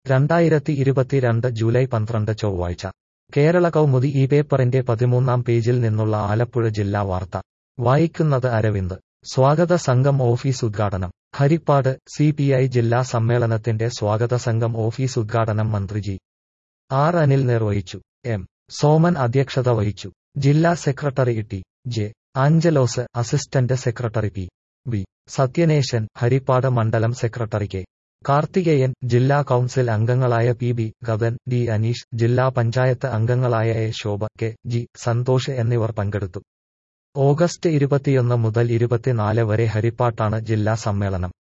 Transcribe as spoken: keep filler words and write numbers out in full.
രണ്ടായിരത്തി ഇരുപത്തിരണ്ട് ജൂലൈ പന്ത്രണ്ട് ചൊവ്വാഴ്ച കേരള കൗമുദി ഈ പേപ്പറിന്റെ പതിമൂന്നാം പേജിൽ നിന്നുള്ള ആലപ്പുഴ ജില്ലാ വാർത്ത വായിക്കുന്നത് അരവിന്ദ്. സ്വാഗത സംഘം ഓഫീസ് ഉദ്ഘാടനം ഹരിപ്പാട്. സി പി ഐ ജില്ലാ സമ്മേളനത്തിന്റെ സ്വാഗത സംഘം ഓഫീസ് ഉദ്ഘാടനം മന്ത്രി ജി ആർ അനിൽ നിർവഹിച്ചു. എം സോമൻ അധ്യക്ഷത വഹിച്ചു. ജില്ലാ secretary T J Angelos, assistant secretary P V Sathyanesan, Harippad മണ്ഡലം സെക്രട്ടറി കെ കാർത്തികേയൻ, ജില്ലാ കൗൺസിൽ അംഗങ്ങളായ P B Gagan, D Aneesh, ജില്ലാ പഞ്ചായത്ത് അംഗങ്ങളായ A Shobha, K G Santhosh എന്നിവർ പങ്കെടുത്തു. ഓഗസ്റ്റ് ഇരുപത്തിയൊന്ന് മുതൽ ഇരുപത്തിനാല് വരെ ഹരിപ്പാട്ടാണ് ജില്ലാ സമ്മേളനം.